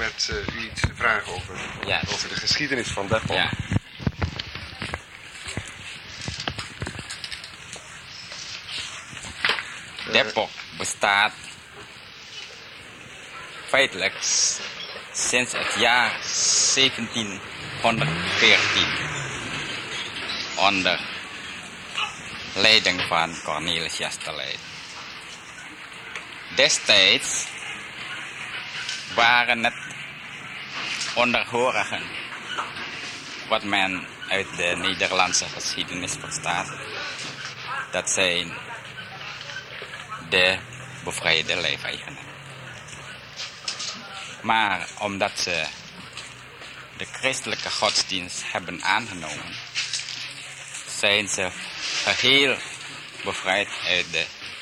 met u iets te vragen over de geschiedenis van Depok. Ja. Depok bestaat feitelijk sinds het jaar 1714 onder leiding van Cornelis Jasterleed. Destijds waren het onderhorigen, wat men uit de Nederlandse geschiedenis verstaat. Dat zijn de bevrijde lijfeigenen. Maar omdat ze de christelijke godsdienst hebben aangenomen, zijn ze geheel bevrijd uit de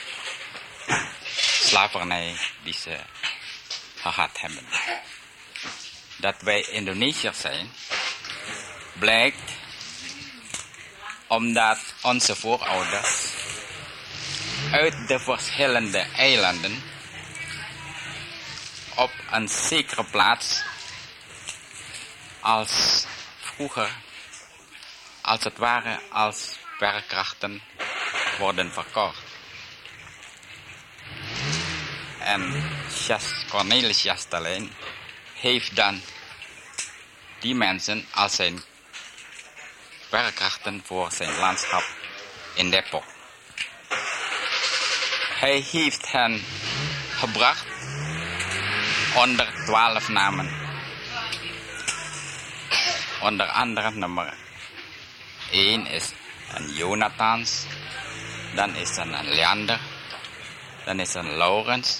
slavernij die ze gehad hebben. Dat wij Indonesiërs zijn, blijkt omdat onze voorouders uit de verschillende eilanden op een zekere plaats als vroeger, als het ware als werkkrachten worden verkocht. En Cornelis Jasterleed heeft dan die mensen als zijn werkkrachten voor zijn landschap in Depok. Hij heeft hen gebracht onder 12 namen. Onder andere nummer 1 is een Jonathans, dan is er een Leander, dan is er een Laurens,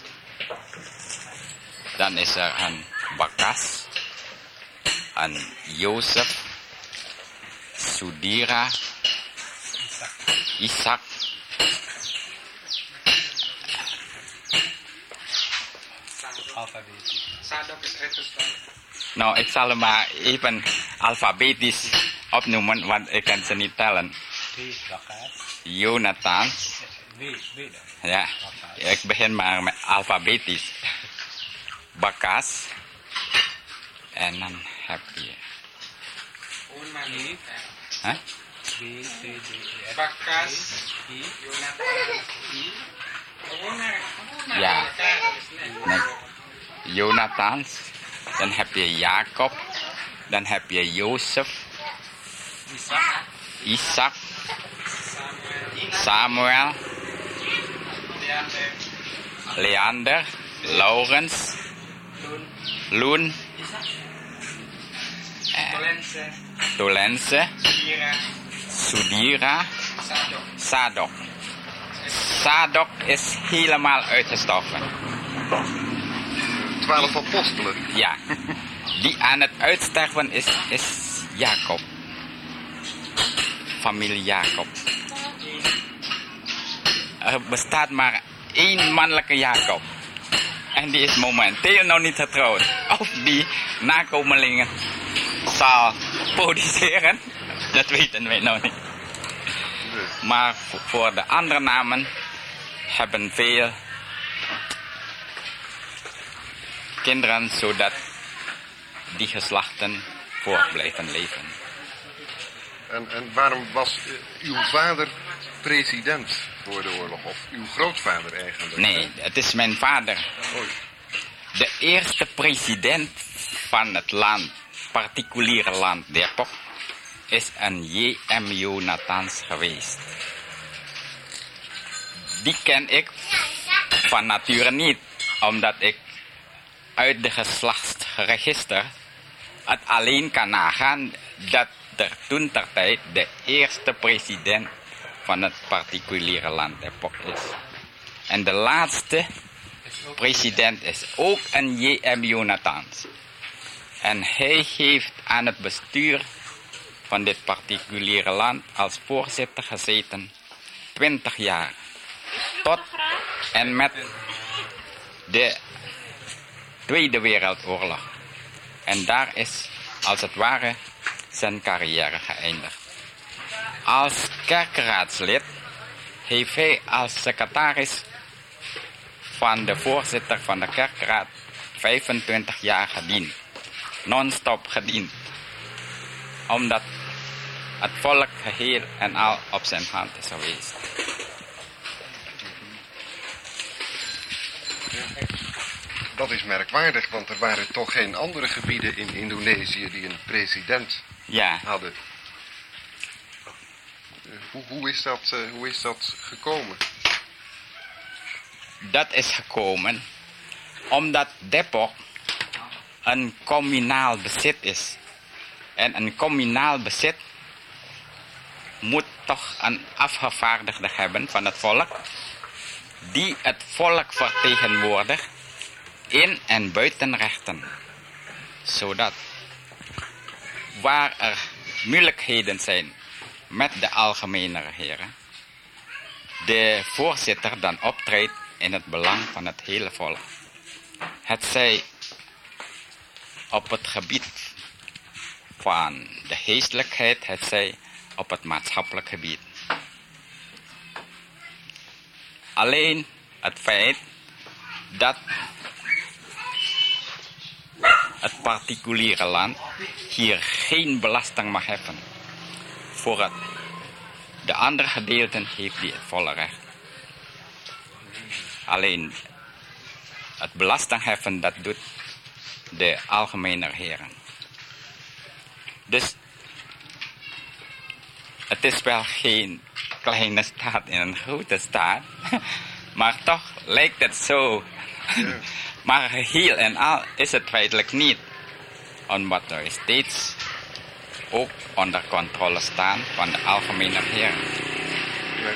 dan is er een Bakas, een Jozef, Sudira, Isaac, Sadok is uitgesproken. Nou, ik zal hem maar even alfabetisch opnoemen, want ik kan ze niet tellen. Jonathan. Ja, ik begin maar met alfabetisch. Bakas. En dan heb je... Huh? Bakas, Jonathan, Ja. Nee. Jonathans. Dan heb je Jacob. Dan heb je Jozef. Isaac. Samuel. Leander. Laurens. Loen. Tolense. Sudira. Sadok. Sadok is helemaal uitgestorven. 12 apostelen. Ja. Die aan het uitsterven is Jacob. Familie Jacob. Er bestaat maar 1 mannelijke Jacob. En die is momenteel nog niet getrouwd. Of die nakomelingen zal produceren, dat weten wij nog niet. Maar voor de andere namen hebben veel kinderen, zodat die geslachten voort blijven leven. En waarom was uw vader president voor de oorlog? Of uw grootvader eigenlijk? Nee, het is mijn vader. Oei. De eerste president van het land, particuliere land Depok, is een J.M. Jonathans geweest. Die ken ik van nature niet, omdat ik uit de geslachtsregister het alleen kan nagaan dat er toen ter tijd de eerste president van het particuliere land Depok is. En de laatste president is ook een J.M. Jonathans. En hij heeft aan het bestuur van dit particuliere land als voorzitter gezeten 20 jaar. Tot en met de Tweede Wereldoorlog. En daar is als het ware zijn carrière geëindigd. Als kerkraadslid heeft hij als secretaris van de voorzitter van de kerkraad 25 jaar gediend. Non-stop gediend. Omdat het volk geheel en al op zijn hand is geweest. Dat is merkwaardig, want er waren toch geen andere gebieden in Indonesië die een president Ja, hadden. Hoe is dat gekomen? dat is gekomen omdat Depok een communaal bezit is. En een communaal bezit moet toch een afgevaardigde hebben van het volk, die het volk vertegenwoordigt in en buiten rechten. Zodat waar er moeilijkheden zijn met de algemene regering, de voorzitter dan optreedt in het belang van het hele volk. Het zij op het gebied van de geestelijkheid, het zij op het maatschappelijk gebied. Alleen het feit dat het particuliere land hier geen belasting mag heffen voor het. De andere gedeelten heeft die het volle recht. Alleen het belastingheffen, dat doet de algemene regering. Dus het is wel geen kleine staat in een grote staat, maar toch lijkt het zo. Ja. Maar geheel en al is het feitelijk niet, omdat er steeds ook onder controle staan van de algemene regering. Ja.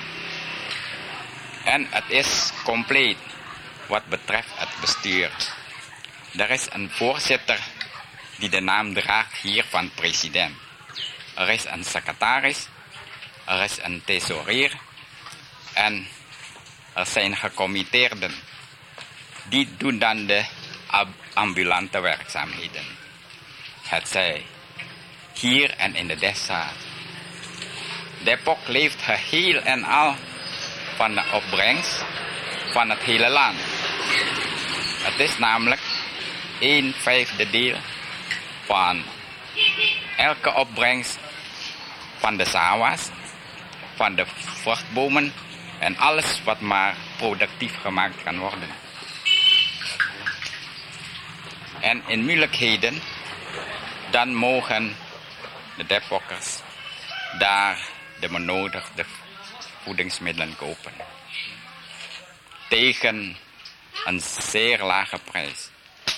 En het is compleet wat betreft het bestuur. Er is een voorzitter die de naam draagt hier van president. Er is een secretaris, er is een thesaurier en er zijn gecommitteerden. Die doen dan de ambulante werkzaamheden. Het zij hier en in de dessa. Depok leeft geheel en al van de opbrengst van het hele land. Het is namelijk 1/5 deel van elke opbrengst van de sawa's, van de vruchtbomen en alles wat maar productief gemaakt kan worden. En in moeilijkheden, dan mogen de Depokkers daar de benodigde voedingsmiddelen kopen. Tegen een zeer lage prijs.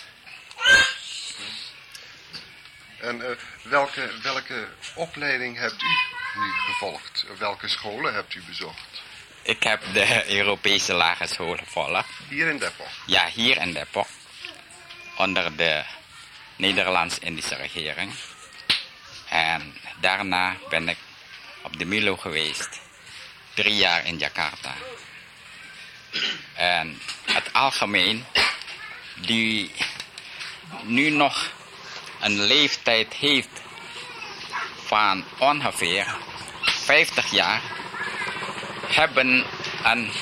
En welke opleiding hebt u nu gevolgd? Welke scholen hebt u bezocht? Ik heb de Europese lagere school gevolgd. Hier in Depok? Ja, hier in Depok. Onder de Nederlands-Indische regering. En daarna ben ik op de Milo geweest. 3 jaar in Jakarta. En het algemeen, die nu nog een leeftijd heeft van ongeveer 50 jaar, hebben een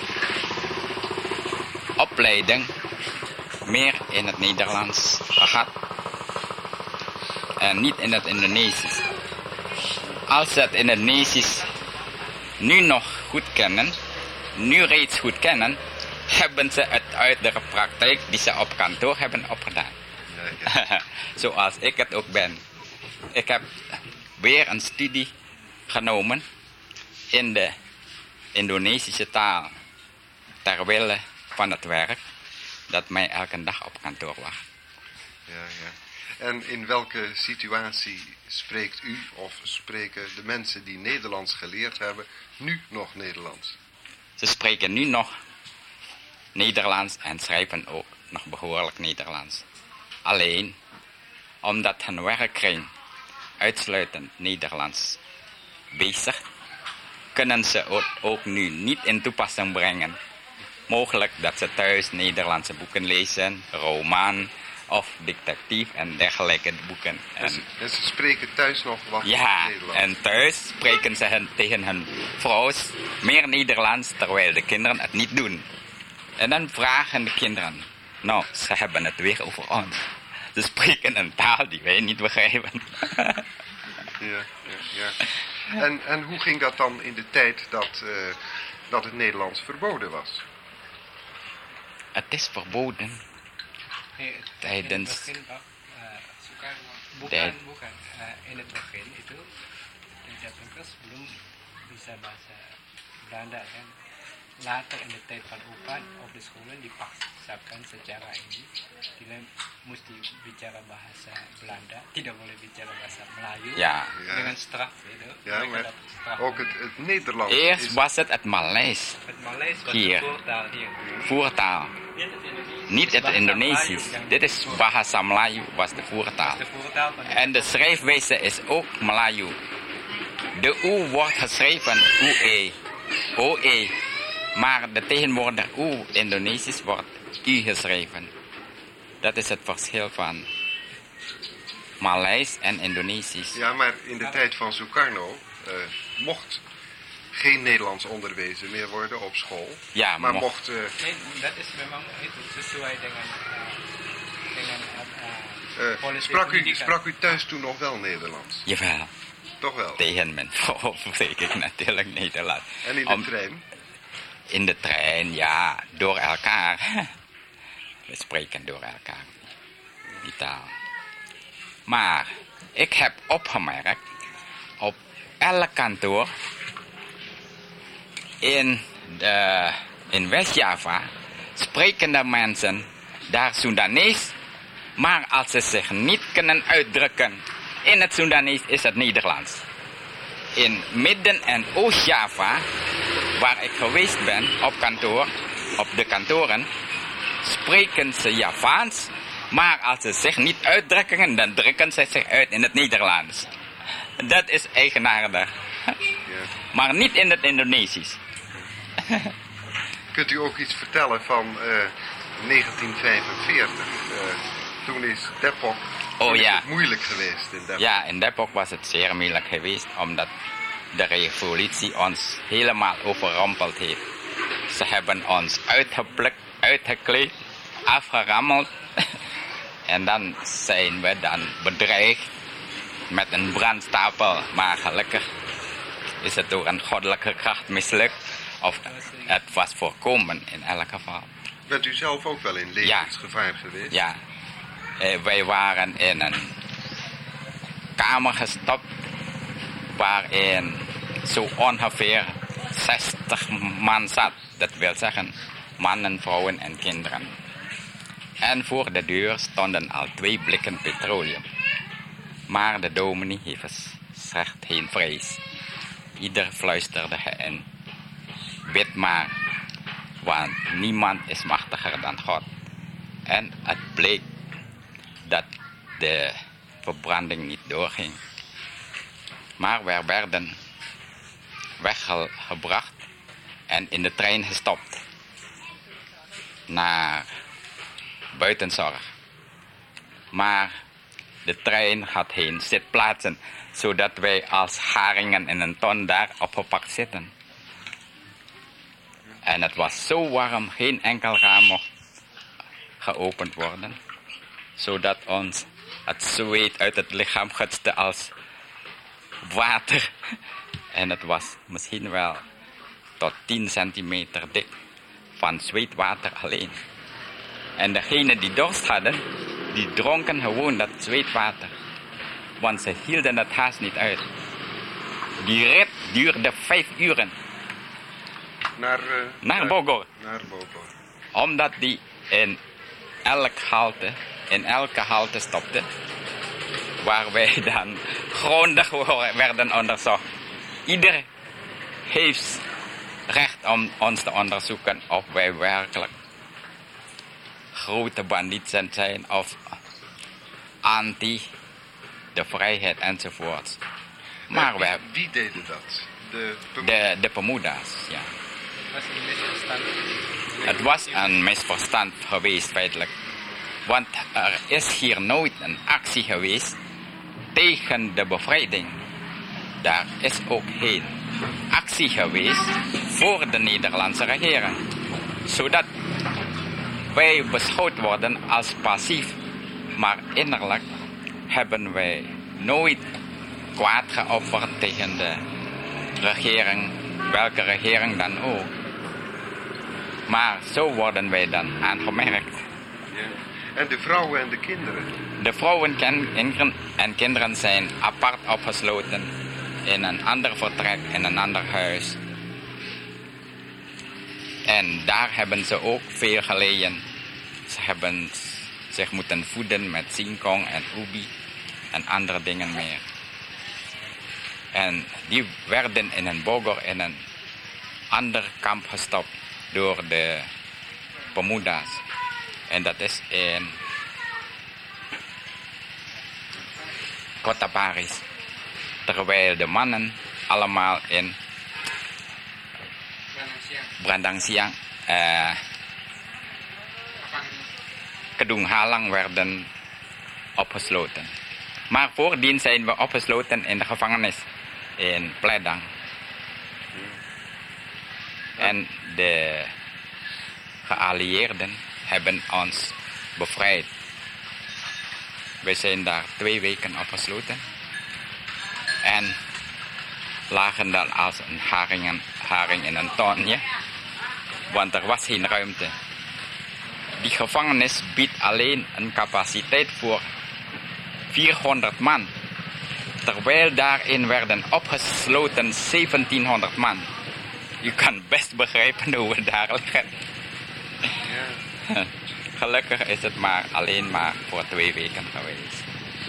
opleiding meer in het Nederlands gehad en niet in het Indonesisch. Als ze het Indonesisch nu nog goed kennen, nu reeds goed kennen, hebben ze het uit de praktijk die ze op kantoor hebben opgedaan. Ja. Zoals ik het ook ben. Ik heb weer een studie genomen in de Indonesische taal, ter wille van het werk dat mij elke dag op kantoor wacht. Ja. En in welke situatie spreekt u of spreken de mensen die Nederlands geleerd hebben nu nog Nederlands? Ze spreken nu nog Nederlands en schrijven ook nog behoorlijk Nederlands. Alleen, omdat hun werkkring uitsluitend Nederlands bezig, kunnen ze ook nu niet in toepassing brengen. Mogelijk dat ze thuis Nederlandse boeken lezen, roman of detectief en dergelijke boeken. En ze spreken thuis nog wat Ja, Nederlands? en thuis spreken ze tegen hun vrouw meer Nederlands, terwijl de kinderen het niet doen. En dan vragen de kinderen, Nou, ze hebben het weer over ons. Ze spreken een taal die wij niet begrijpen. Ja. En hoe ging dat dan in de tijd dat het Nederlands verboden was? Het is verboden tijdens... Bukan. In het begin itu tidak bengkel sebelum bisa bahasa Belanda kan. Later in de tijd van Opan op de scholen dipaksakan secara ini kita mesti bicara bahasa Belanda, tidak boleh bicara bahasa Melayu dengan straf itu. Ja, maar ook het Nederlands. Eerst was het Maleis. Het Maleis was hier. de voertaal hier. Voertaal. Niet het Indonesisch. Dit is Bahasa Melayu, was de voertaal. De voertaal van En de schrijfwijze is ook Melayu. De U wordt geschreven UE, OE. Maar de tegenwoordig U Indonesisch wordt U geschreven. Dat is het verschil van Maleis en Indonesisch. Ja, maar in de tijd van Sukarno mocht geen Nederlands onderwezen meer worden op school. Ja, maar mocht. mocht... Nee, dat is memang itu sesuai dengan policy sprak u thuis toen nog wel Nederlands? Jawel, Toch wel? tegen mijn vrouw spreek ik natuurlijk Nederlands. En in de trein? In de trein, ja, door elkaar. We spreken door elkaar, die taal. Maar ik heb opgemerkt, op elk kantoor in West-Java spreken de mensen daar Soedanees, maar als ze zich niet kunnen uitdrukken in het Soedanees is het Nederlands. In Midden- en Oost-Java, waar ik geweest ben op kantoor, op de kantoren, spreken ze Javaans, maar als ze zich niet uitdrukken, dan drukken ze zich uit in het Nederlands. Dat is eigenaardig. Maar niet in het Indonesisch. Kunt u ook iets vertellen van 1945? Toen is Depok moeilijk geweest in Depok. Ja, in Depok was het zeer moeilijk geweest, omdat de revolutie ons helemaal overrompeld heeft. Ze hebben ons uitgeplukt, uitgekleed, afgerammeld. En dan zijn we dan bedreigd met een brandstapel. Maar gelukkig is het door een goddelijke kracht mislukt. Of het was voorkomen in elk geval. Bent u zelf ook wel in levensgevaar geweest? Ja. Wij waren in een kamer gestopt waarin zo ongeveer 60 man zat. Dat wil zeggen mannen, vrouwen en kinderen. En voor de deur stonden al 2 blikken petroleum. Maar de dominee heeft gezegd geen vrees. Ieder fluisterde in. Bid maar, want niemand is machtiger dan God. En het bleek dat de verbranding niet doorging. Maar we werden weggebracht en in de trein gestopt naar buitenzorg. Maar de trein had geen zitplaatsen, zodat wij als haringen in een ton daar opgepakt zitten. En het was zo warm, geen enkel raam mocht geopend worden, zodat ons het zweet uit het lichaam gutste als water. En het was misschien wel tot 10 centimeter dik van zweetwater alleen. En degenen die dorst hadden, die dronken gewoon dat zweetwater. Want ze hielden het haast niet uit. Die rit duurde 5 uren. Naar Bogor. Naar Bogor. Omdat die in elke halte stopte. Waar wij dan grondig werden onderzocht. Ieder heeft recht om ons te onderzoeken of wij werkelijk grote bandieten zijn of anti de vrijheid enzovoort. Maar wie deden dat? De Pemuda's, ja. Het was een misverstand geweest feitelijk. Want er is hier nooit een actie geweest tegen de bevrijding. Daar is ook geen actie geweest voor de Nederlandse regering. Zodat wij beschouwd worden als passief. Maar innerlijk hebben wij nooit kwaad geopperd tegen de regering, welke regering dan ook. Maar zo worden wij dan aangemerkt. Ja. En de vrouwen en de kinderen? De vrouwen en kinderen zijn apart opgesloten in een ander vertrek, in een ander huis. En daar hebben ze ook veel geleden. Ze hebben zich moeten voeden met singkong en ubi en andere dingen meer. En die werden in een Bogor in een ander kamp gestopt door de Pemuda's. En dat is in Kota Paris. Terwijl de mannen allemaal in Brandang Siang, Kedung Halang werden opgesloten. Maar voordien zijn we opgesloten in de gevangenis in Pledang. En de geallieerden hebben ons bevrijd. We zijn daar 2 weken opgesloten. En lagen dan als een haring in een tonje. Want er was geen ruimte. Die gevangenis biedt alleen een capaciteit voor 400 man. Terwijl daarin werden opgesloten 1700 man. Je kan best begrijpen hoe we daar liggen. Ja. Gelukkig is het maar alleen maar voor 2 weken geweest.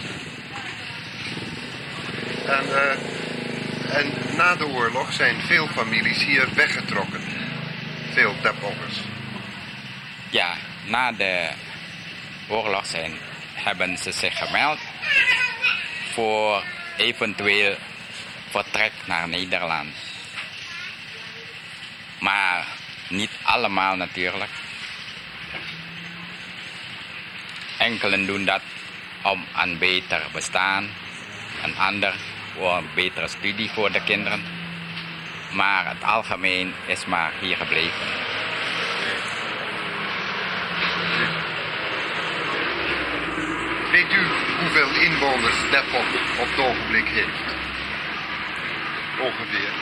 En na de oorlog zijn veel families hier weggetrokken. Veel Dapokkers. Ja, na de oorlog hebben ze zich gemeld voor eventueel vertrek naar Nederland. Maar niet allemaal natuurlijk. Enkelen doen dat om een beter bestaan. Een ander voor een betere studie voor de kinderen. Maar het algemeen is maar hier gebleven. Weet u hoeveel inwoners Depok op het ogenblik heeft? Ongeveer.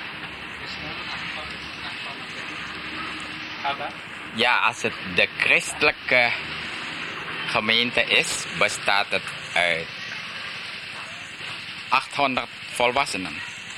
Ja, als het de christelijke gemeente is, bestaat het uit 800 volwassenen.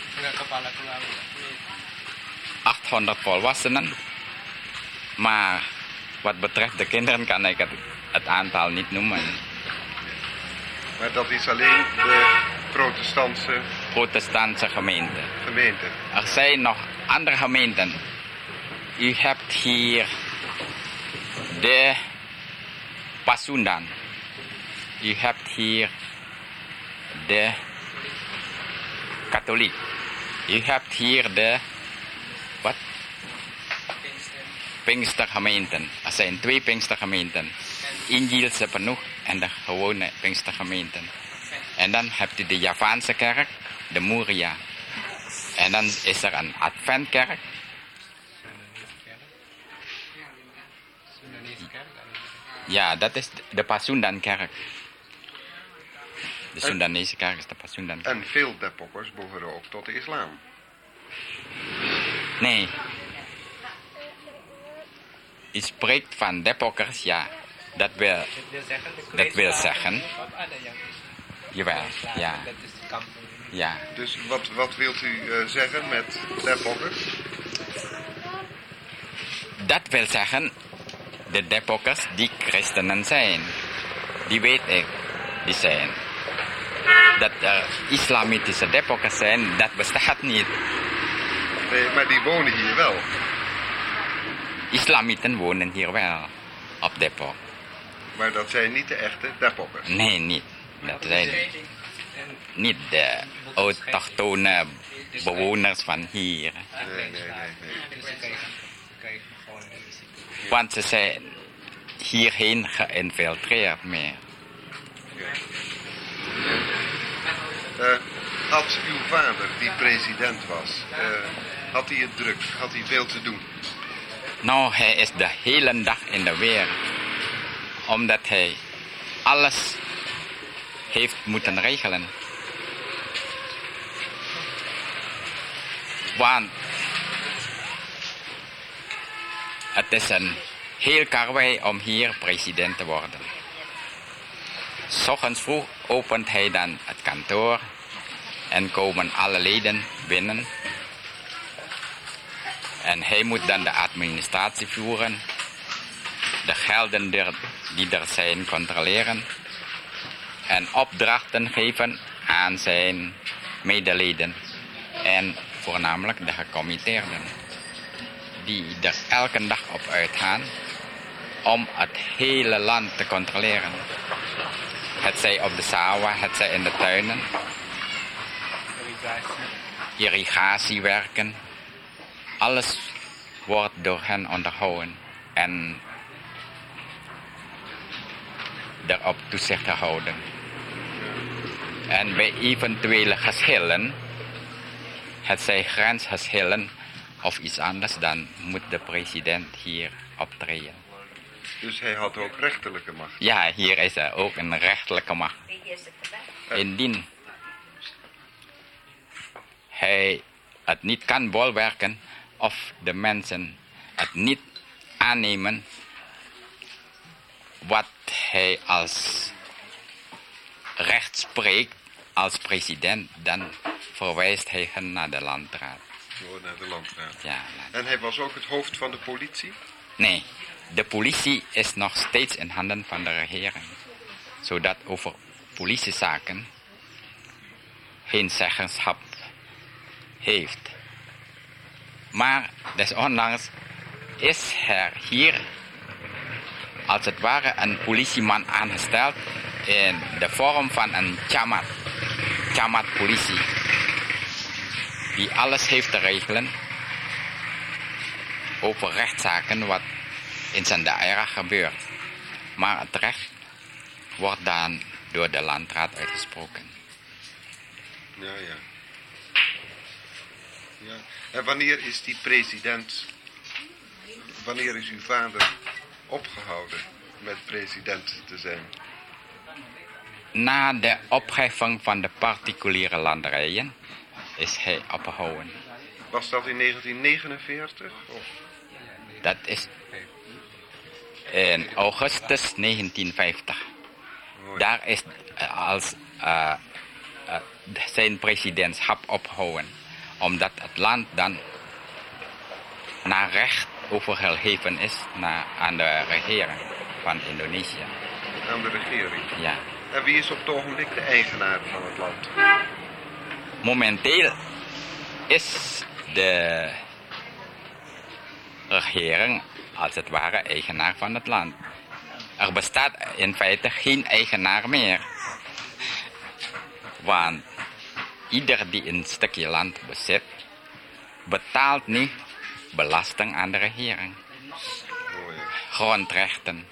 800 volwassenen. Maar wat betreft de kinderen kan ik het aantal niet noemen. Maar dat is alleen de protestantse gemeente. gemeente. Er zijn nog andere gemeenten. U hebt hier de Pasundan. U hebt hier de katholiek. U hebt hier de Pinkstergemeenten. Er zijn 2 Pinkstergemeenten. Injilse Penuh en de gewone Pinkstergemeenten. En dan hebt u de Javaanse kerk, de Moria. En dan is er een Adventkerk. Ja, dat is de Pasundan-kerk. De Soedanese kerk is de Pasundan-kerk. En veel Depokkers behoren ook tot de islam. Nee. Je spreekt van Depokkers, ja. Dat wil zeggen. Jawel, ja. Ja. Dus wat wilt u zeggen met Depokkers? Dat wil zeggen, de Depokkers die christenen zijn. Die weet ik, die zijn. Dat er islamitische Depokkers zijn, dat bestaat niet. Nee, maar die wonen hier wel. Islamieten wonen hier wel, op Depok. Maar dat zijn niet de echte Depokkers? Nee, niet. Dat zijn niet de autochtone bewoners van hier. Nee. Want ze zijn hierheen geïnfiltreerd meer. Had uw vader, die president was, had hij het druk? Had hij veel te doen? Nou, hij is de hele dag in de weer. Omdat hij alles heeft moeten regelen. Want het is een heel karwei om hier president te worden. 's Ochtends vroeg opent hij dan het kantoor en komen alle leden binnen. En hij moet dan de administratie voeren, de gelden die er zijn controleren en opdrachten geven aan zijn medeleden en voornamelijk de gecommitteerden die er elke dag op uitgaan om het hele land te controleren. Het zij op de sawah, het zij in de tuinen, irrigatiewerken. Alles wordt door hen onderhouden en erop toezicht gehouden. En bij eventuele geschillen, het zij grensgeschillen of iets anders, dan moet de president hier optreden. Dus hij had ook rechterlijke macht. Ja, hier is er ook een rechterlijke macht. Indien hij het niet kan bolwerken of de mensen het niet aannemen wat hij als recht spreekt als president, dan verwijst hij hen naar de landraad. Oh, naar de landraad. Ja, En hij was ook het hoofd van de politie? nee, de politie is nog steeds in handen van de regering. Zodat over politiezaken geen zeggenschap heeft. Maar desondanks is er hier als het ware een politieman aangesteld in de vorm van een chamat politie. Die alles heeft te regelen over rechtszaken wat in zijn daerah gebeurt. Maar het recht wordt dan door de landraad uitgesproken. Ja, ja. Ja. En wanneer is die president, wanneer is uw vader opgehouden met president te zijn? Na de opheffing van de particuliere landerijen is hij opgehouden. Was dat in 1949? Of? Dat is in augustus 1950. Oh, ja. Daar is als zijn presidentschap opgehouden. Omdat het land dan naar recht overgegeven is aan de regering van Indonesië. Aan de regering. Ja. En wie is op het ogenblik de eigenaar van het land? Momenteel is de regering als het ware eigenaar van het land. Er bestaat in feite geen eigenaar meer. Want ieder die een stukje land bezit, betaalt nu belasting aan de regering. Oh, ja. Grondrechten.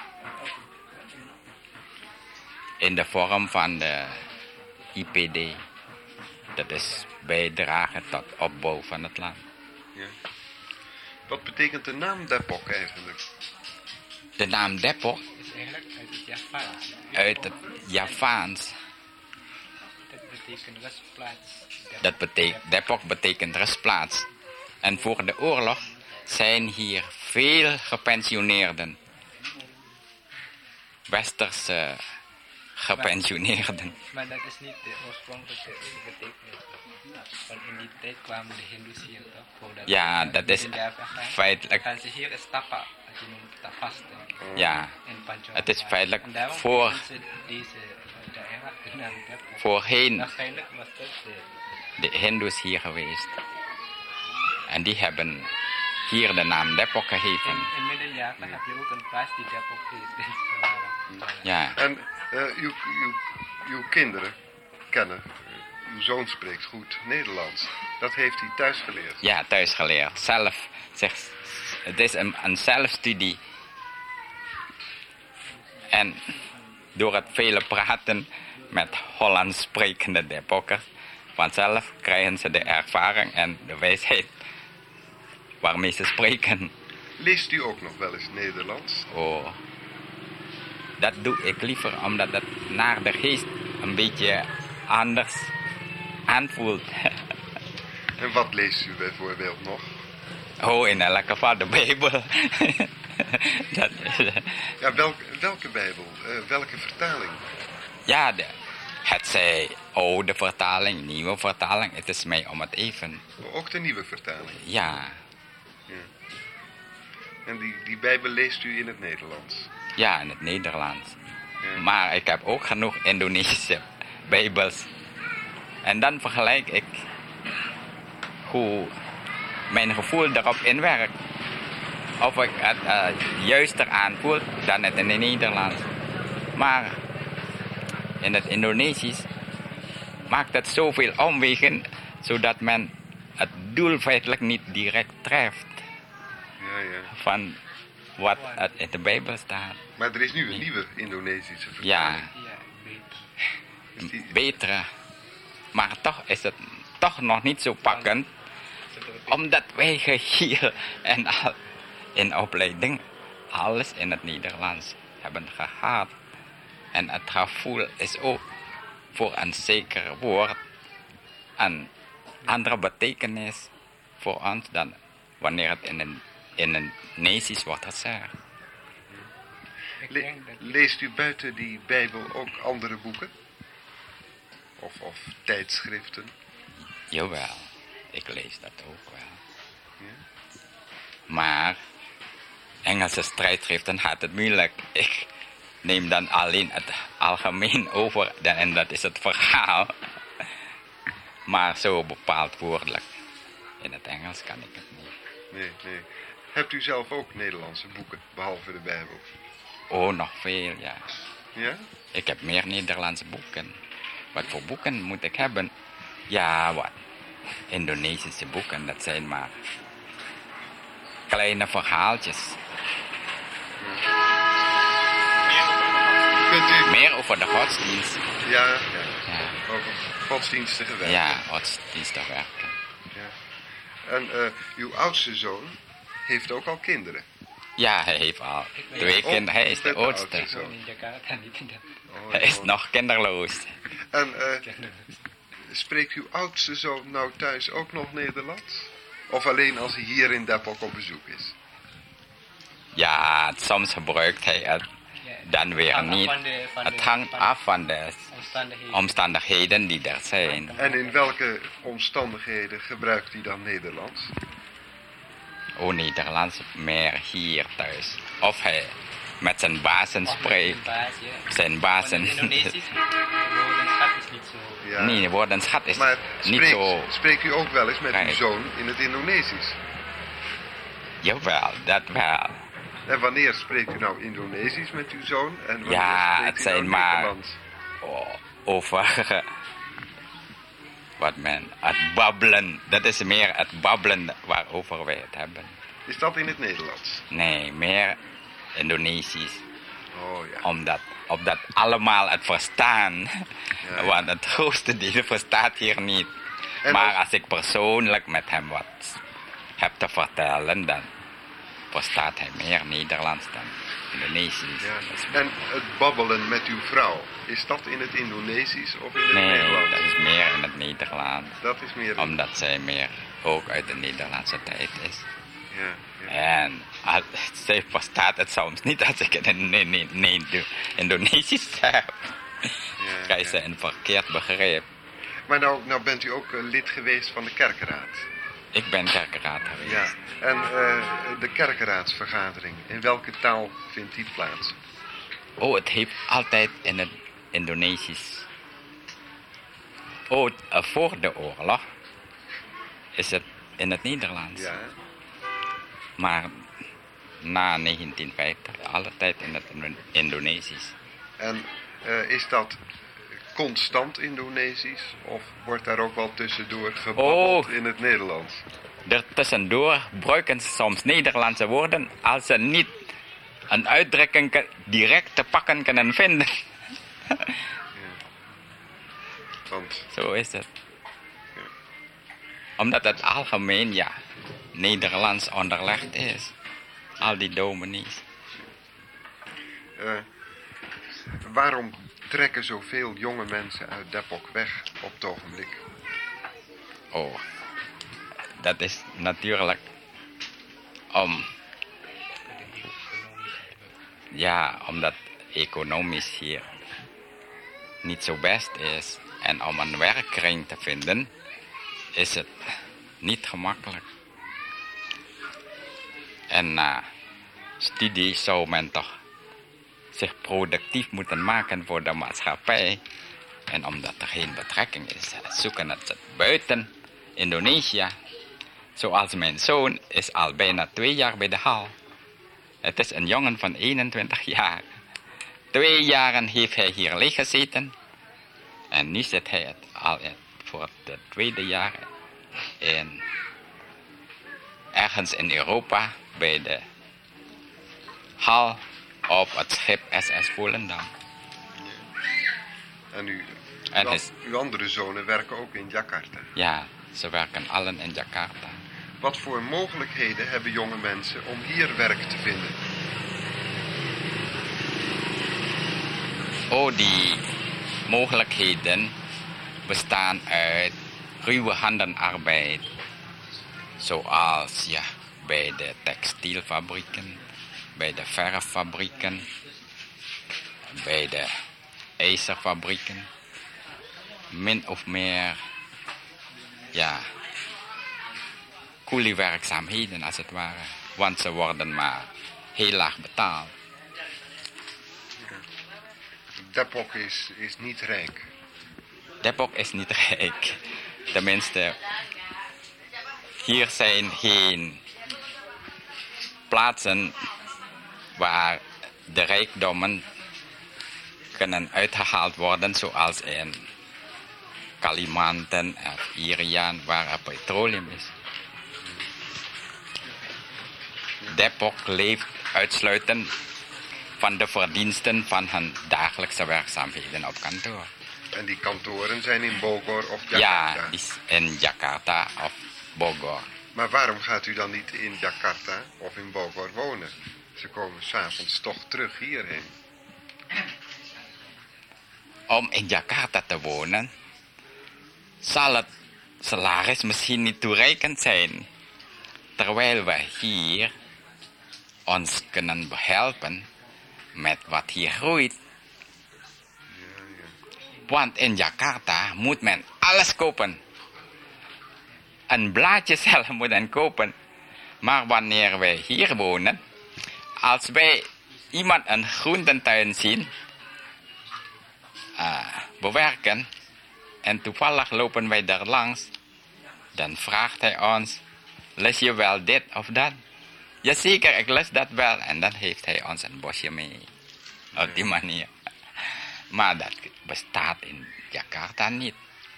In de vorm van de IPD. Dat is bijdrage tot opbouw van het land. Ja. Wat betekent de naam Depok eigenlijk? De naam Depok is eigenlijk uit het Javaans. uit het Javaans. Dat betekent rustplaats. Depok betekent rustplaats. En voor de oorlog zijn hier veel gepensioneerden. Westerse gepensioneerden. Maar dat is niet de oorspronkelijke betekenis. Want in die tijd kwamen de Hindoes hier toch? Voordat Ja, dat is in Java gaan. feitelijk. Gaan ze hier is tapa, als je noemt tapasten. Ja, In Panjang. het is feitelijk En daarom voor hebben ze deze daerah de naam Depok. voorheen Waarschijnlijk was dat de Hindoes hier geweest. En die hebben hier de naam Depok gegeven. in Midden-Java heb je ook een plaats die Depok heet. Ja, En uw kinderen kennen, uw zoon spreekt goed Nederlands. Dat heeft hij thuis geleerd. ja, thuis geleerd. Zelf, het is een zelfstudie. En door het vele praten met Hollands sprekende Depokkers, vanzelf krijgen ze de ervaring en de wijsheid waarmee ze spreken. Leest u ook nog wel eens Nederlands? Oh, dat doe ik liever omdat het naar de geest een beetje anders aanvoelt. En wat leest u bijvoorbeeld nog? Oh, in elk geval de Bijbel. Dat is, Ja, welke Bijbel? Welke vertaling? ja, het zij oude vertaling, nieuwe vertaling. Het is mij om het even. Ook de nieuwe vertaling. Ja, En die Bijbel leest u in het Nederlands? ja, in het Nederlands. Ja. Maar ik heb ook genoeg Indonesische Bijbels. En dan vergelijk ik hoe mijn gevoel erop inwerkt. Of ik het juister aanvoel dan het in het Nederlands. Maar in het Indonesisch maakt het zoveel omwegen, zodat men het doel feitelijk niet direct treft Ja. van wat het in de Bijbel staat. Maar er is nu een nieuwe Indonesische vertaling. Ja, Ja, beter. Is die- betere. Maar toch is het toch nog niet zo pakkend, omdat wij hier en al in opleiding alles in het Nederlands hebben gehad. En het gevoel is ook voor een zeker woord een andere betekenis voor ons dan wanneer het in een Indonesisch wordt gezegd. Ik Le- denk dat leest u buiten die Bijbel ook andere boeken? Of tijdschriften? Jawel, ik lees dat ook wel. Ja. Maar Engelse strijdschriften gaat het moeilijk. Ik neem dan alleen het algemeen over en dat is het verhaal. Maar zo bepaald woordelijk. In het Engels kan ik het niet. Nee. Hebt u zelf ook Nederlandse boeken, behalve de Bijbel? Oh, nog veel, ja. Ja? Ik heb meer Nederlandse boeken. Wat voor boeken moet ik hebben? Ja, wat? Indonesische boeken, dat zijn maar kleine verhaaltjes. Kunt u... Meer over de godsdienst. Ja, Ja, over godsdienstige werken. ja godsdienstig werken. Ja. En uw oudste zoon heeft ook al kinderen. Ja, hij heeft al 2 kinderen. Hij is de oudste. Zo. in Jakarta niet in dat Oh, Hij is ja. nog kinderloos. En spreekt uw oudste zoon nou thuis ook nog Nederlands? Of alleen als hij hier in Depok op bezoek is? Ja, soms gebruikt hij het dan weer niet. Het hangt af van de omstandigheden. omstandigheden die er zijn. En in welke omstandigheden gebruikt hij dan Nederlands? Oh, Nederlands meer hier thuis. Of hij met zijn bazen spreekt. Zijn bazen. Indonesisch, woordenschat is niet zo. Ja. Nee, de woordenschat is Maar niet zo. spreekt u ook wel eens met uw Right. zoon in het Indonesisch? Jawel, dat wel. En wanneer spreekt u nou Indonesisch met uw zoon? En wanneer Ja, spreekt het u nou zijn maar- Nederlands? Over wat men, het babbelen. Dat is meer het babbelen waarover wij het hebben. Is dat in het Nederlands? Nee, meer Indonesisch. Oh ja. Omdat allemaal het verstaan. Ja. Want het grootste deel verstaat hier niet. En maar als- als ik persoonlijk met hem wat heb te vertellen, dan verstaat hij meer Nederlands dan Indonesisch. Ja. Dat is- En het babbelen met uw vrouw, is dat in het Indonesisch of in het Nee, Nederlands? dat is meer in het Nederlands. Dat is meer... Omdat zij meer ook uit de Nederlandse tijd is. Ja. En zij verstaat het soms niet als ik het in Indonesisch zeg. Krijgt ze een verkeerd begrip. Maar nou bent u ook lid geweest van de kerkenraad. Ik ben kerkraad geweest. Ja. En de kerkenraadsvergadering, in welke taal vindt die plaats? Oh, het heeft altijd in het Indonesisch. Oh, voor de oorlog is het in het Nederlands. Ja. Maar na 1950 altijd in het Indonesisch. En is dat constant Indonesisch? Of wordt daar ook wel tussendoor gebabbeld Oh. in het Nederlands? Daartussendoor gebruiken ze soms Nederlandse woorden als ze niet een uitdrukking direct te pakken kunnen vinden. Want Zo is het. Omdat het algemeen, ja, Nederlands onderlegd is. al die dominees. Waarom trekken zoveel jonge mensen uit Depok weg op het ogenblik? Oh, dat is natuurlijk omdat economisch hier niet zo best is. En om een werkkring te vinden, is het niet gemakkelijk. En na studie zou men toch zich productief moeten maken voor de maatschappij. En omdat er geen betrekking is, zoeken het buiten Indonesië. Zoals mijn zoon is al bijna 2 jaar bij de hal. Het is een jongen van 21 jaar. 2 jaren heeft hij hier leeg gezeten. En nu zit hij het al voor het 2e jaar ergens in Europa bij de hal op het schip SS Volendam. En En uw andere zonen werken ook in Jakarta. Ja, ze werken allen in Jakarta. Wat voor mogelijkheden hebben jonge mensen om hier werk te vinden? Oh, die mogelijkheden bestaan uit ruwe handenarbeid. Zoals bij de textielfabrieken, bij de verffabrieken, bij de ijzerfabrieken. Min of meer, koeliewerkzaamheden als het ware. Want ze worden maar heel laag betaald. Depok is niet rijk. Depok is niet rijk. Tenminste, hier zijn geen plaatsen waar de rijkdommen kunnen uitgehaald worden, zoals in Kalimantan of Irian, waar er petroleum is. Depok leeft uitsluitend van de verdiensten van hun dagelijkse werkzaamheden op kantoor. En die kantoren zijn in Bogor of Jakarta? Ja, in Jakarta of Bogor. Maar waarom gaat u dan niet in Jakarta of in Bogor wonen? Ze komen 's avonds toch terug hierheen. Om in Jakarta te wonen, zal het salaris misschien niet toereikend zijn. Terwijl we hier ons kunnen behelpen met wat hier groeit. Want in Jakarta moet men alles kopen. Een blaadje zelf moet men kopen. Maar wanneer wij hier wonen, als wij iemand een groententuin zien, bewerken, en toevallig lopen wij daar langs, dan vraagt hij ons, lust je wel dit of dat? Jazeker, ik lust dat wel. En dan heeft hij ons een bosje mee. Op die manier. Maar dat bestaat in Jakarta niet.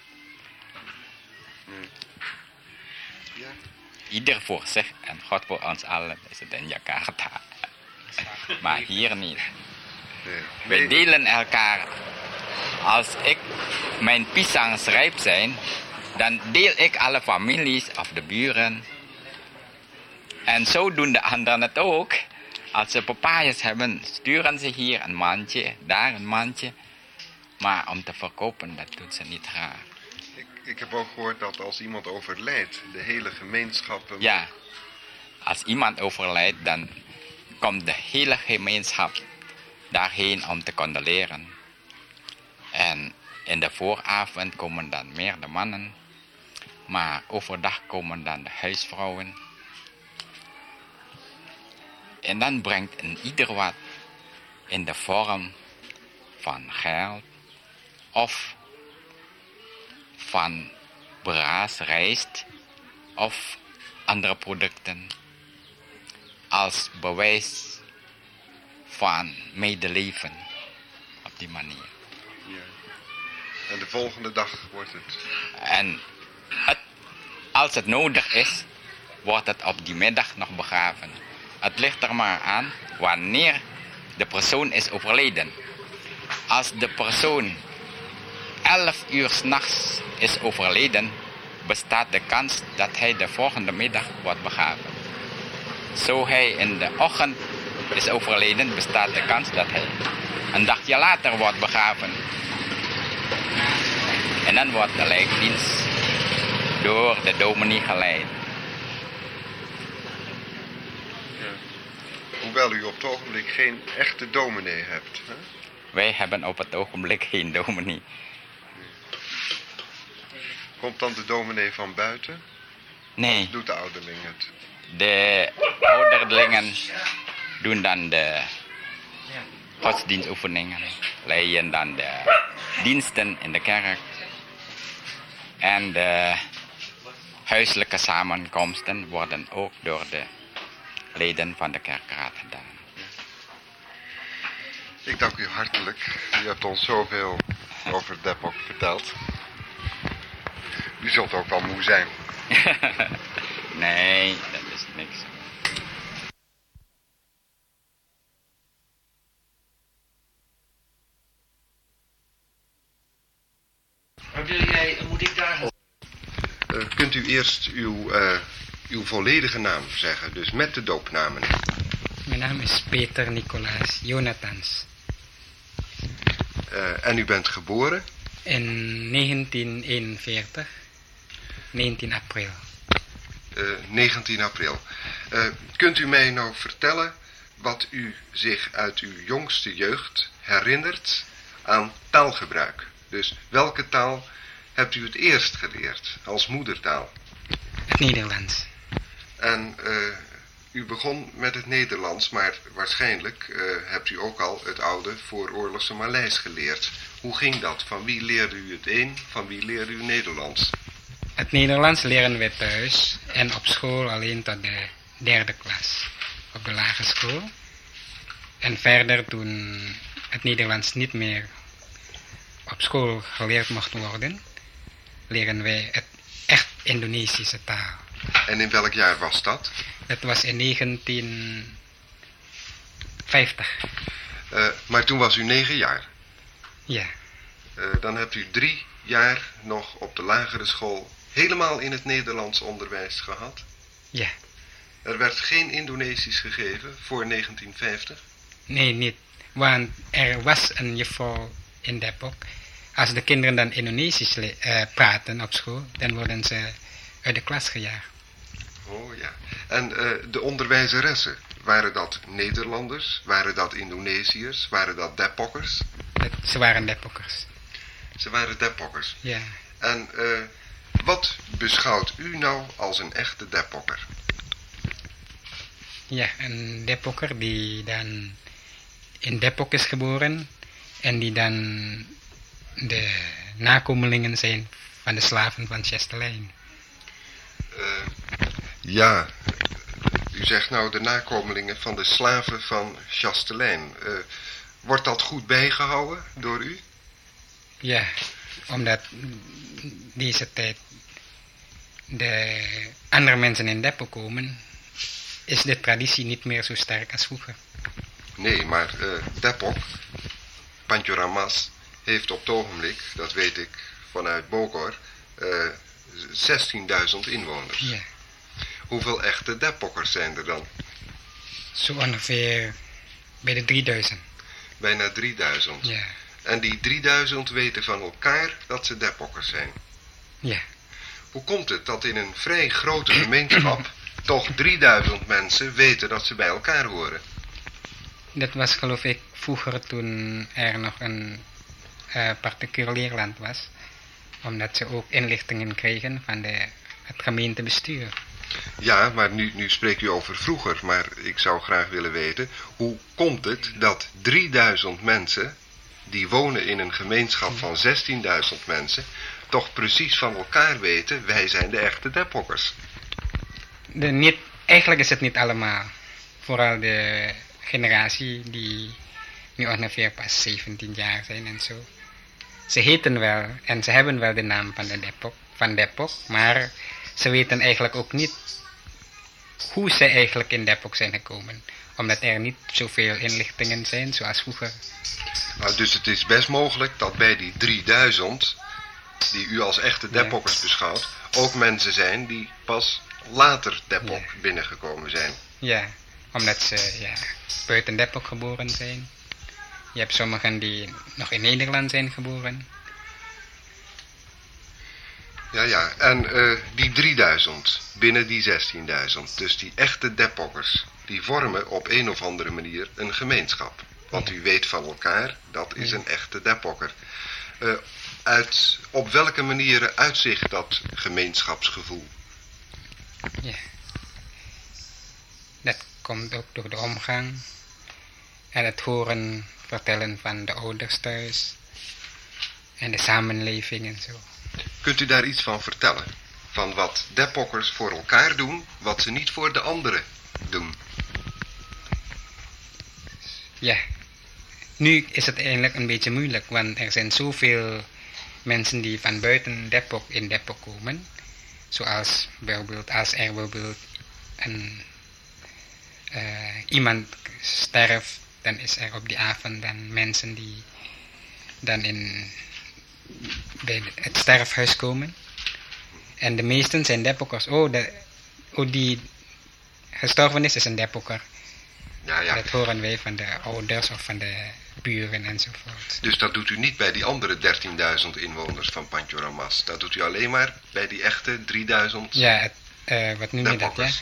Ja. Ieder voor zich en God voor ons allen is het in Jakarta. Maar hier niet. Nee. Wij delen elkaar. Als mijn pisangs rijp zijn, dan deel ik alle families of de buren. En zo doen de anderen het ook. Als ze papayas hebben, sturen ze hier een mandje, daar een mandje. Maar om te verkopen, dat doen ze niet graag. Ik heb ook gehoord dat als iemand overlijdt, de hele gemeenschap... Ja, als iemand overlijdt, dan komt de hele gemeenschap daarheen om te condoleren. En in de vooravond komen dan meer de mannen. Maar overdag komen dan de huisvrouwen. En dan brengt een ieder wat in de vorm van geld of van braas, rijst of andere producten als bewijs van medeleven op die manier. Ja. En de volgende dag wordt het... En als het nodig is, wordt het op die middag nog begraven. Het ligt er maar aan wanneer de persoon is overleden. Als de persoon 11 uur 's nachts is overleden, bestaat de kans dat hij de volgende middag wordt begraven. zo hij in de ochtend is overleden, bestaat de kans dat hij een dagje later wordt begraven. En dan wordt de lijkdienst door de dominee geleid. Ja. Hoewel u op het ogenblik geen echte dominee hebt. Hè? Wij hebben op het ogenblik geen dominee. Komt dan de dominee van buiten? Nee, Doet de ouderling het? de ouderlingen doen dan de godsdienstoefeningen, leiden dan de diensten in de kerk en de huiselijke samenkomsten worden ook door de leden van de kerkraad gedaan. Ik dank u hartelijk. U hebt ons zoveel over Depok verteld. U zult ook wel moe zijn. Nee, dat is niks. Moet ik daar... Kunt u eerst uw volledige naam zeggen, dus met de doopnamen? Mijn naam is Peter Nicolaas Jonathans. En u bent geboren? In 1941, 19 april. 19 april. Kunt u mij nou vertellen wat u zich uit uw jongste jeugd herinnert aan taalgebruik? Dus welke taal hebt u het eerst geleerd als moedertaal? Het Nederlands. En u begon met het Nederlands, maar waarschijnlijk hebt u ook al het oude vooroorlogse Maleis geleerd. Hoe ging dat? Van wie leerde u het een, van wie leerde u Nederlands? Het Nederlands leren we thuis en op school alleen tot de 3e klas. Op de lagere school. En verder toen het Nederlands niet meer op school geleerd mocht worden, leren wij het echt Indonesische taal. En in welk jaar was dat? Dat was in 1950. Maar toen was u 9 jaar. Ja, Dan hebt u 3 jaar nog op de lagere school helemaal in het Nederlands onderwijs gehad. ja. Er werd geen Indonesisch gegeven voor 1950. Nee, niet. Want er was een juffrouw in Depok. Als de kinderen dan Indonesisch praten op school, dan worden ze uit de klas gejaagd. Oh ja. En de onderwijzeressen, waren dat Nederlanders? Waren dat Indonesiërs? Waren dat Depokkers? Ze waren Depokkers. Ze waren Depokkers. Ja. En wat beschouwt u nou als een echte Depokker? Ja, een Depokker die dan in Depok is geboren en die dan de nakomelingen zijn van de slaven van Chastelein. Ja, u zegt nou de nakomelingen van de slaven van Chastelein. Wordt dat goed bijgehouden door u? Ja, omdat deze tijd de andere mensen in Depok komen, is de traditie niet meer zo sterk als vroeger. Nee, maar Depok, Pancoramas, heeft op het ogenblik, dat weet ik vanuit Bogor, 16.000 inwoners. Ja, Hoeveel echte Depokkers zijn er dan? zo ongeveer bij de 3000. Bijna 3000. Ja, En die 3000 weten van elkaar dat ze Depokkers zijn. ja. Hoe komt het dat in een vrij grote gemeenschap toch 3000 mensen weten dat ze bij elkaar horen? Dat was geloof ik vroeger toen er nog een particulier land was. Omdat ze ook inlichtingen kregen van het gemeentebestuur. Ja, maar nu spreekt u over vroeger, maar ik zou graag willen weten, hoe komt het dat 3000 mensen, die wonen in een gemeenschap van 16.000 mensen, toch precies van elkaar weten, wij zijn de echte Depokkers? Eigenlijk is het niet allemaal. Vooral de generatie die nu ongeveer pas 17 jaar zijn en zo. Ze heten wel en ze hebben wel de naam van Depok, maar ze weten eigenlijk ook niet hoe ze eigenlijk in Depok zijn gekomen. Omdat er niet zoveel inlichtingen zijn zoals vroeger. Nou, dus het is best mogelijk dat bij die 3000, die u als echte Depokkers beschouwt, ook mensen zijn die pas later Depok binnengekomen zijn. Ja, omdat ze buiten Depok geboren zijn. Je hebt sommigen die nog in Nederland zijn geboren. Ja. En die 3000 binnen die 16.000, dus die echte Depokkers, die vormen op een of andere manier een gemeenschap. Want u weet van elkaar, dat is een echte Depokker. Op welke manieren uitzicht dat gemeenschapsgevoel? Ja. Dat komt ook door de omgang en het horen vertellen van de ouders thuis en de samenleving en zo. Kunt u daar iets van vertellen? Van wat Depokkers voor elkaar doen, wat ze niet voor de anderen doen? Ja, nu is het eigenlijk een beetje moeilijk, want er zijn zoveel mensen die van buiten Depok in Depok komen. Zoals bijvoorbeeld als er bijvoorbeeld iemand sterft, dan is er op die avond dan mensen die dan bij het sterfhuis komen. En de meesten zijn Depokkers. Die gestorven is een Depokker. Ja. Dat horen wij van de ouders of van de buren enzovoort. Dus dat doet u niet bij die andere 13.000 inwoners van Panchoramas. Dat doet u alleen maar bij die echte 3000 Ja, wat noem je dat, ja?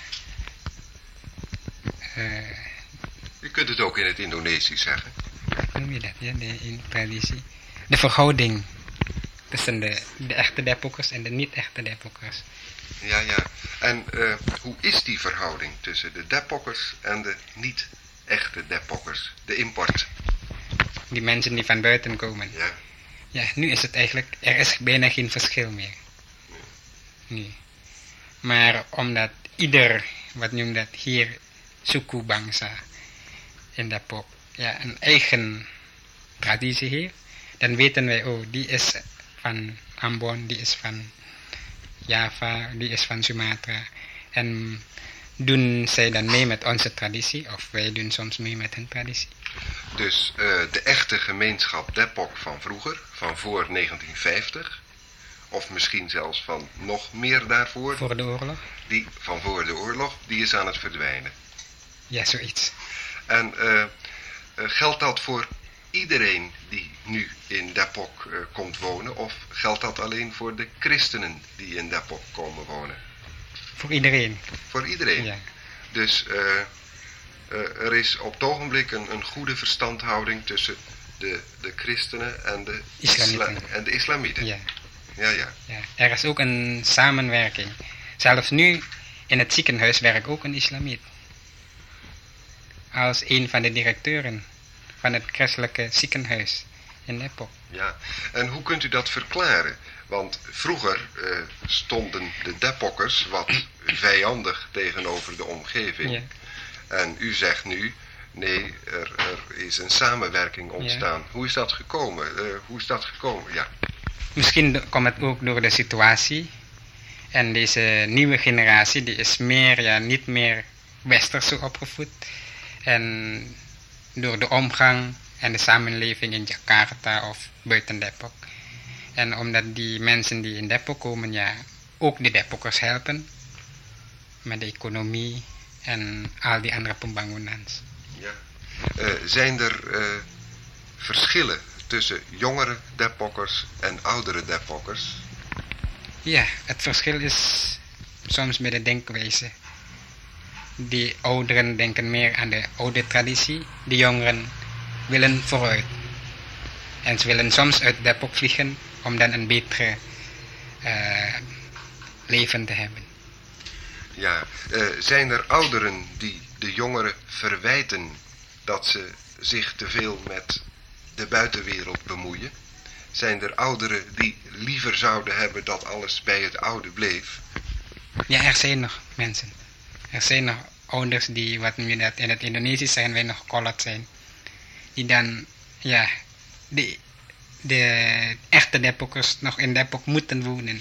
U kunt het ook in het Indonesisch zeggen. Hoe noem je dat, ja, in traditie? De verhouding tussen de echte Depokkers en de niet-echte Depokkers. Ja. En hoe is die verhouding tussen de Depokkers en de niet-echte Depokkers? De import. Die mensen die van buiten komen. Ja. Ja, nu is het eigenlijk, er is bijna geen verschil meer. Nu. Maar omdat ieder, wat noem dat hier, suku bangsa in Depok, een eigen traditie heeft, dan weten wij, die is van Ambon, die is van Java, die is van Sumatra. En doen zij dan mee met onze traditie, of wij doen soms mee met hun traditie. Dus de echte gemeenschap Depok van vroeger, van voor 1950, of misschien zelfs van nog meer daarvoor. Voor de oorlog? Die van voor de oorlog, die is aan het verdwijnen. Ja, zoiets. En geldt dat voor iedereen die nu in Depok komt wonen, of geldt dat alleen voor de christenen die in Depok komen wonen? Voor iedereen. Voor iedereen? Ja. Dus er is op het ogenblik een goede verstandhouding tussen de christenen en de islamieten. Ja. Ja. Er is ook een samenwerking. Zelfs nu in het ziekenhuis werkt ook een islamiet. Als een van de directeuren van het christelijke ziekenhuis in Depok. Ja, en hoe kunt u dat verklaren? Want vroeger stonden de Depokkers wat vijandig tegenover de omgeving. Ja. En u zegt nu, nee, er is een samenwerking ontstaan. Ja. Hoe is dat gekomen? Ja. Misschien komt het ook door de situatie. En deze nieuwe generatie, die is niet meer westers opgevoed. En door de omgang en de samenleving in Jakarta of buiten Depok. En omdat die mensen die in Depok komen, ook de Depokkers helpen. Met de economie en al die andere pembangunans. Ja. Zijn er verschillen tussen jongere Depokkers en oudere Depokkers? Ja, het verschil is soms bij de denkwijze. Die ouderen denken meer aan de oude traditie. De jongeren willen vooruit. En ze willen soms uit Depok vliegen om dan een betere leven te hebben. Ja, zijn er ouderen die de jongeren verwijten dat ze zich te veel met de buitenwereld bemoeien? Zijn er ouderen die liever zouden hebben dat alles bij het oude bleef? Ja, er zijn nog mensen. Er zijn nog ouders die, wat noem je dat, in het Indonesisch zeggen wij nog kolot zijn. Die dan, de echte Depokkers nog in Depok moeten wonen.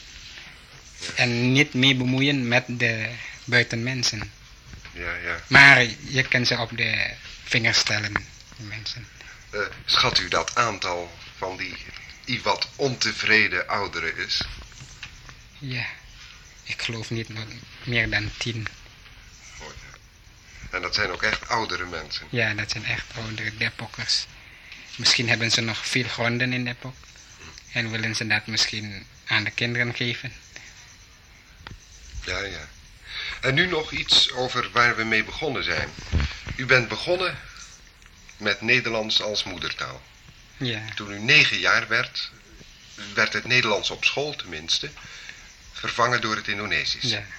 En niet mee bemoeien met de buitenmensen. Ja. Maar je kan ze op de vingers stellen, die mensen. Schat u dat aantal van die wat ontevreden ouderen is? Ja, ik geloof niet meer dan 10. En dat zijn ook echt oudere mensen. Ja, dat zijn echt oudere Depokkers. Misschien hebben ze nog veel gronden in Depok. En willen ze dat misschien aan de kinderen geven. Ja, ja. En nu nog iets over waar we mee begonnen zijn. U bent begonnen met Nederlands als moedertaal. Ja, Toen u 9 jaar werd, werd het Nederlands op school tenminste vervangen door het Indonesisch. ja.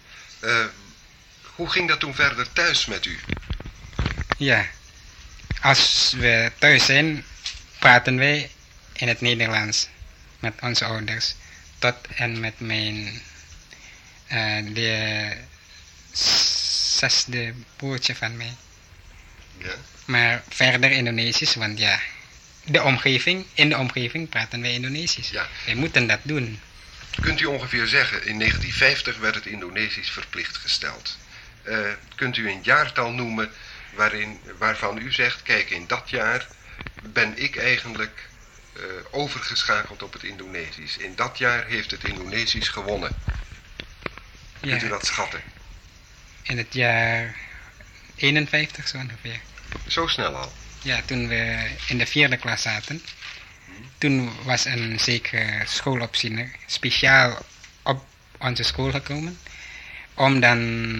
Hoe ging dat toen verder thuis met u? Ja. Als we thuis zijn, praten wij in het Nederlands met onze ouders. Tot en met mijn de 6e broertje van mij. Ja? Maar verder Indonesisch, want ja, in de omgeving praten wij Indonesisch. Ja. Wij moeten dat doen. Kunt u ongeveer zeggen, in 1950 werd het Indonesisch verplicht gesteld. Kunt u een jaartal noemen waarvan u zegt, kijk, in dat jaar ben ik eigenlijk overgeschakeld op het Indonesisch. In dat jaar heeft het Indonesisch gewonnen. Kunt u dat schatten? In het jaar 51 zo ongeveer. Zo snel al? Ja, toen we in de 4e klas zaten. Toen was een zekere schoolopziener speciaal op onze school gekomen. Om dan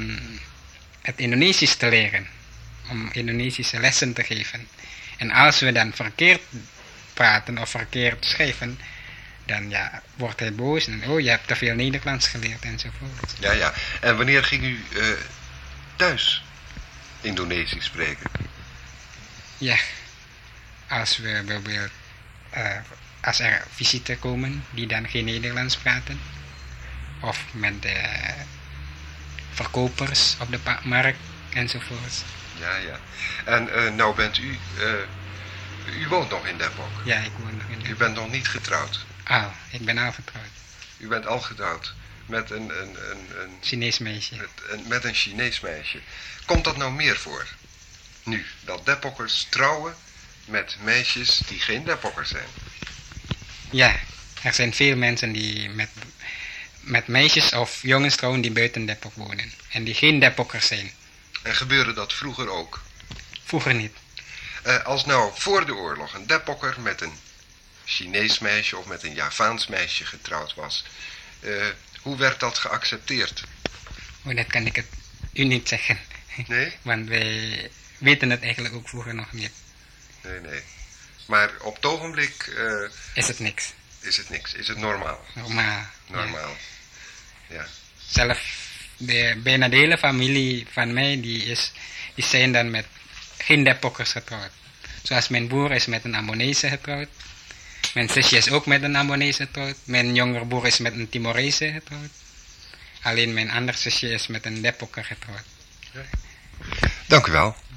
het Indonesisch te leren. Om Indonesische lessen te geven. En als we dan verkeerd praten of verkeerd schrijven, dan ja, wordt hij boos. En oh, je hebt te veel Nederlands geleerd enzovoort. Ja, ja. En wanneer ging u thuis Indonesisch spreken? Ja, als we bijvoorbeeld, als er visite komen die dan geen Nederlands praten. Of met de verkopers op de markt enzovoort. Ja, ja. En nou bent u, u woont nog in Depok. Ja, ik woon nog in U de... bent nog niet getrouwd. Ik ben al getrouwd. U bent al getrouwd met een Chinees meisje. met een Chinees meisje. Komt dat nou meer voor? Nu, dat Depokkers trouwen met meisjes die geen Depokkers zijn. Ja, er zijn veel mensen die met meisjes of jongens trouwen die buiten Depok wonen. En die geen Depokkers zijn. En gebeurde dat vroeger ook? Vroeger niet. Als nou voor de oorlog een Depokker met een Chinees meisje of met een Javaans meisje getrouwd was, hoe werd dat geaccepteerd? Oh, dat kan ik het u niet zeggen. Nee? Want wij weten het eigenlijk ook vroeger nog niet. Nee, nee. Maar op het ogenblik Is het niks. is het niks. Is het normaal? Normaal. Normaal. Ja. Zelf bijna de hele familie van mij, die zijn dan met geen Depokkers getrouwd. Zoals mijn broer is met een Ambonese getrouwd. Mijn zusje is ook met een Ambonese getrouwd. Mijn jongere broer is met een Timorese getrouwd. Alleen mijn andere zusje is met een Depokker getrouwd. Dank u wel.